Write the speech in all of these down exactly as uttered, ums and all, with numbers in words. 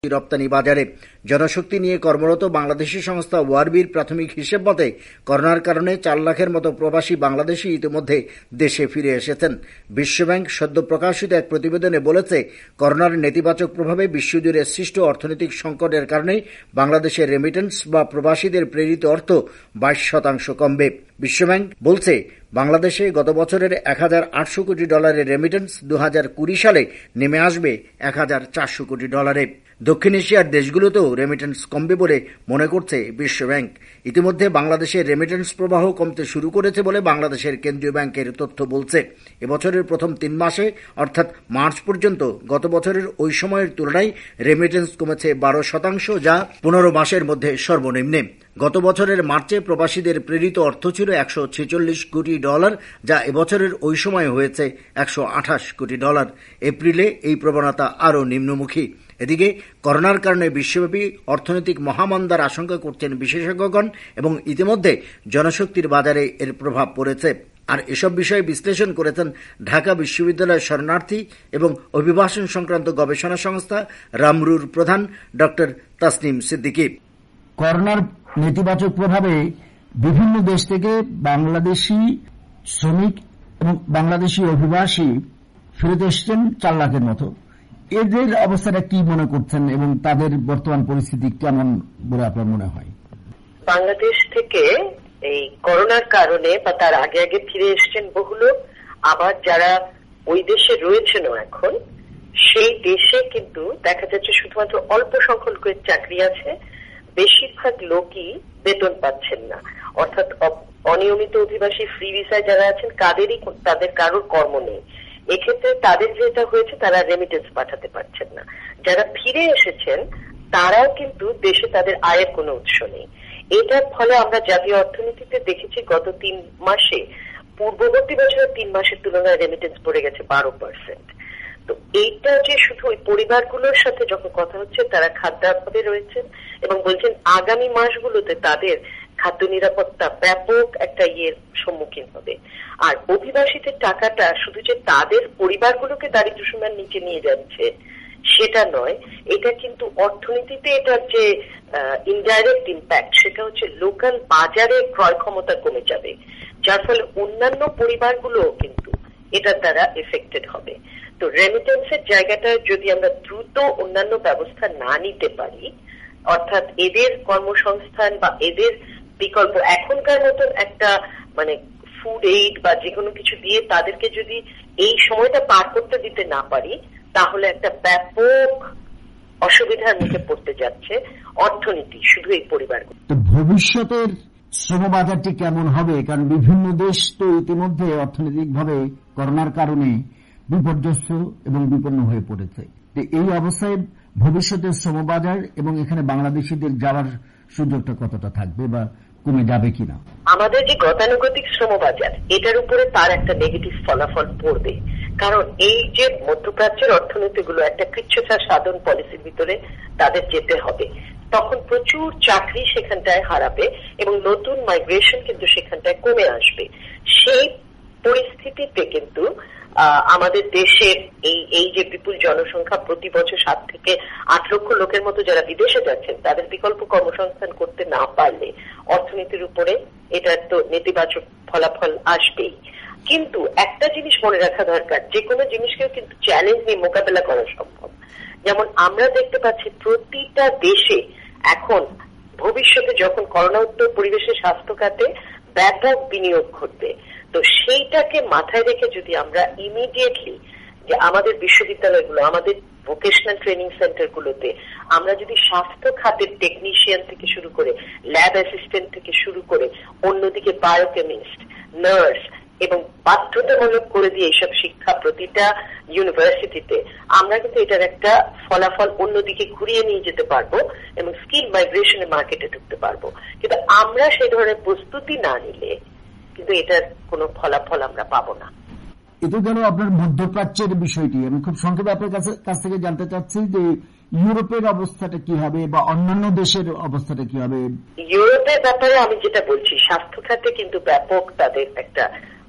রপ্তানি বাজারে জনশক্তি নিয়ে কর্মরত বাংলাদেশি সংস্থা ওয়ারবির প্রাথমিক হিসেব মতে করোনার কারণে চার লাখের মতো প্রবাসী বাংলাদেশি ইতিমধ্যে দেশে ফিরে এসেছেন। বিশ্বব্যাংক সদ্য প্রকাশিত এক প্রতিবেদনে বলেছে, করোনার নেতিবাচক প্রভাবে বিশ্বজুড়ে সৃষ্ট অর্থনৈতিক সংকটের কারণে বাংলাদেশের রেমিটেন্স বা প্রবাসীদের প্রেরিত অর্থ বাইশ শতাংশ কমবে। বিশ্বব্যাংক বলছে, বাংলাদেশে গত বছরের এক হাজার আটশো কোটি ডলারের রেমিটেন্স দু হাজার কুড়ি সালে নেমে আসবে এক হাজার চারশো কোটি ডলারে। দক্ষিণ এশিয়ার দেশগুলোতেও রেমিটেন্স কমবে বলে মনে করছে বিশ্বব্যাংক। ইতিমধ্যে বাংলাদেশের রেমিটেন্স প্রবাহ কমতে শুরু করেছে বলে বাংলাদেশের কেন্দ্রীয় ব্যাংকের তথ্য বলছে। এবছরের প্রথম তিন মাসে অর্থাৎ মার্চ পর্যন্ত গত বছরের ওই সময়ের তুলনায় রেমিটেন্স কমেছে বারো শতাংশ, যা পনেরো মাসের মধ্যে সর্বনিম্নে। গত বছরের মার্চে প্রবাসীদের প্রেরিত অর্থ ছিল একশো ছেচল্লিশ কোটি ডলার, যা এবছরের ওই সময় হয়েছে একশো আঠাশ কোটি ডলার। এপ্রিলে এই প্রবণতা আরও নিম্নমুখী। এদিকে করোনার কারণে বিশ্বব্যাপী অর্থনৈতিক মহামন্দার আশঙ্কা করছেন বিশেষজ্ঞগণ এবং ইতিমধ্যে জনশক্তির বাজারে এর প্রভাব পড়েছে। আর এসব বিষয়ে বিশ্লেষণ করেছেন ঢাকা বিশ্ববিদ্যালয়ের শরণার্থী এবং অভিবাসন সংক্রান্ত গবেষণা সংস্থা রামরুর প্রধান ডক্টর তাসনিম সিদ্দিকী। করোনার নেতিবাচক প্রভাবে বিভিন্ন দেশ থেকে বাংলাদেশি শ্রমিক এবং বাংলাদেশি অভিবাসী ফেরত এসছেন চার লাখের মতো। এদের অবস্থাটা কি মনে করছেন এবং তাদের বর্তমান পরিস্থিতি কেমন বলে আপনার মনে হয়? বাংলাদেশ থেকে এই করোনার কারণে বা তার আগে আগে ফিরে এসছেন বহু লোক, আবার যারা ওই দেশে রয়েছেন এখন সেই দেশে কিন্তু দেখা যাচ্ছে শুধুমাত্র অল্প সংখ্যক লোকের চাকরি আছে, বেশিরভাগ লোকই বেতন পাচ্ছেন না। অর্থাৎ অনিয়মিত অভিবাসী ফ্রি ভিসায় যারা আছেন তাদেরই তাদের কারোর কর্ম নেই। এক্ষেত্রে তাদের যেটা হয়েছে, তারা রেমিটেন্স পাঠাতে পারছেন না। যারা ফিরে এসেছেন তারাও কিন্তু দেশে তাদের আয়ের কোনো উৎস নেই। এটার ফলে আমরা জাতীয় অর্থনীতিতে দেখেছি গত তিন মাসে পূর্ববর্তী বছরের তিন মাসের তুলনায় রেমিটেন্স পড়ে গেছে বারো পার্সেন্ট। তো এইটা যে শুধু ওই পরিবারগুলোর সাথে যখন কথা হচ্ছে, তারা খাদ্যাভাবে রয়েছেন এবং বলছেন আগামী মাসগুলোতে তাদের খাদ্য নিরাপত্তা ব্যাপক একটা ইয়ের সম্মুখীন হবে। আর অভিবাসীদের টাকাটা শুধু যে তাদের পরিবারগুলোকে দারিদ্র্য সীমার নিচে নিয়ে যাচ্ছে সেটা নয়, এটা কিন্তু অর্থনীতিতে এটার যে ইনডাইরেক্ট ইম্প্যাক্ট সেটা হচ্ছে লোকাল বাজারে ক্রয় ক্ষমতা কমে যাবে, যার ফলে অন্যান্য পরিবারগুলোও কিন্তু এটার দ্বারা এফেক্টেড হবে। তো রেমিটেন্সের জায়গাটা যদি আমরা দ্রুত অন্যান্য ব্যবস্থা না নিতে পারি, অর্থাৎ এদের কর্মসংস্থান বা এদের বিকল্প এখনকার মতন একটা মানে ফুড এইড বা যে কোনো কিছু দিয়ে তাদেরকে যদি এই সময়টা পার করতে দিতে না পারি, তাহলে একটা ব্যাপক অসুবিধার মুখে পড়তে যাচ্ছে অর্থনীতি, শুধু এই পরিবারগুলো। তো ভবিষ্যতের শ্রমবাজারটি কেমন হবে? কারণ বিভিন্ন দেশ তো ইতিমধ্যে অর্থনৈতিকভাবে করোনার কারণে বিপর্যস্ত এবং বিপন্ন হয়ে পড়েছে। এই অবস্থায় ভবিষ্যতের শ্রমবাজার এবং এখানে বাংলাদেশিদের যাওয়ার সুযোগটা কতটা থাকবে বা কমে যাবে কিনা? আমাদের যে গতানুগতিক শ্রমবাজার, এটার উপরে তার একটা নেগেটিভ ফলাফল পড়বে। কারণ এই যে মধ্যপ্রাচ্যের অর্থনীতিগুলো একটা কৃচ্ছ্রসার সাধন পলিসির ভিতরে তাদের যেতে হবে, তখন প্রচুর চাকরি সেখানটায় হারাবে এবং নতুন মাইগ্রেশন কিন্তু সেখানটায় কমে আসবে। সেই পরিস্থিতিতে কিন্তু আমাদের দেশের এই এই যে বিপুল জনসংখ্যা, প্রতি বছর সাত থেকে আট লক্ষ লোকের মতো যারা বিদেশে যাচ্ছেন, তাদের বিকল্প কর্মসংস্থান করতে না পারলে অর্থনীতির উপরে এটার তো নেতিবাচক ফলাফল আসবেই। কিন্তু একটা জিনিস মনে রাখা দরকার, যে কোনো জিনিসকেও কিন্তু চ্যালেঞ্জ নিয়ে মোকাবেলা করা সম্ভব। যেমন আমরা দেখতে পাচ্ছি প্রতিটা দেশে এখন ভবিষ্যতে যখন করোনা উত্তর পরিবেশের স্বাস্থ্য খাতে ব্যাপক বিনিয়োগ ঘটবে, তো সেইটাকে মাথায় রেখে যদি আমরা ইমিডিয়েটলি যে আমাদের বিশ্ববিদ্যালয়গুলো, আমাদের ভোকেশনাল ট্রেনিং সেন্টারগুলোতে আমরা যদি স্বাস্থ্য খাতের টেকনিশিয়ান থেকে শুরু করে ল্যাব অ্যাসিস্ট্যান্ট থেকে শুরু করে অন্যদিকে বায়োকেমিস্ট, নার্স এবং বাধ্যতামূলক করে দিয়ে এইসব শিক্ষা প্রতিটা ইউনিভার্সিটিতে, আমরা কিন্তু এটার একটা ফলাফল অন্যদিকে ঘুরিয়ে নিয়ে যেতে পারবো এবং স্কিল মাইগ্রেশনের মার্কেটে ঢুকতে পারবো। কিন্তু আমরা সেই ধরনের প্রস্তুতি না নিলে কিন্তু এটার কোনো ফলাফল আমরা পাবো না। এটা গেল আপনার মধ্যপ্রাচ্যের বিষয়টি। আমি খুব সংক্ষেপে আপনার কাছ থেকে জানতে চাচ্ছি যে ইউরোপের অবস্থাটা কি হবে বা অন্যান্য দেশের অবস্থাটা কি হবে? ইউরোপের ব্যাপারে আমি যেটা বলছি, স্বাস্থ্য খাতে কিন্তু ব্যাপক তাদের একটা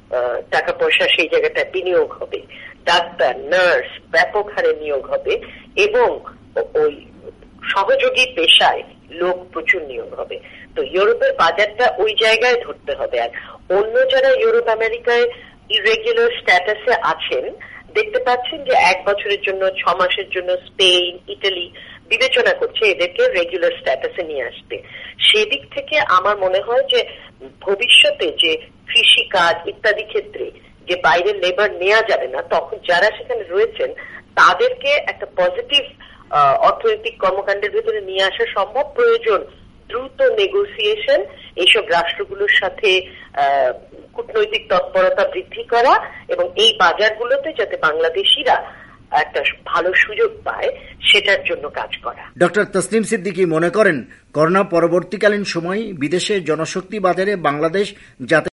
টাকা পয়সা সেই জায়গাটা বিনিয়োগ হবে, ডাক্তার, নার্স ব্যাপক হারে নিয়োগ হবে এবং ওই সহযোগী পেশায় লোক প্রচুর নিয়োগ হবে। তো ইউরোপের বাজারটা ওই জায়গায় ধরতে হবে। আর অন্য যারা ইউরোপ আমেরিকায় ইরেগুলার স্ট্যাটাসে আছেন, দেখতে পাচ্ছেন যে এক বছরের জন্য, ছ মাসের জন্য স্পেন, ইটালি বিবেচনা করছে এদেরকে রেগুলার স্ট্যাটাসে নিয়ে আসতে। সেদিক থেকে আমার মনে হয় যে ভবিষ্যতে যে কৃষি কাজ ইত্যাদি ক্ষেত্রে যে বাইরের লেবার নেওয়া যাবে না, তখন যারা সেখানে রয়েছেন তাদেরকে একটা পজিটিভ অর্থনৈতিক কর্মকাণ্ডের ভিতরে নিয়ে আসা সম্ভব। প্রয়োজন দ্রুত নেগোসিয়েশন, এইসব রাষ্ট্রগুলোর সাথে কূটনৈতিক তৎপরতা বৃদ্ধি করা এবং এই বাজারগুলোতে যাতে বাংলাদেশিরা একটা ভালো সুযোগ পায় সেটার জন্য কাজ করা। ডক্টর তসলিম সিদ্দিকী মনে করেন, করোনা পরবর্তীকালীন সময় বিদেশে জনশক্তি বাজারে বাংলাদেশ যাতে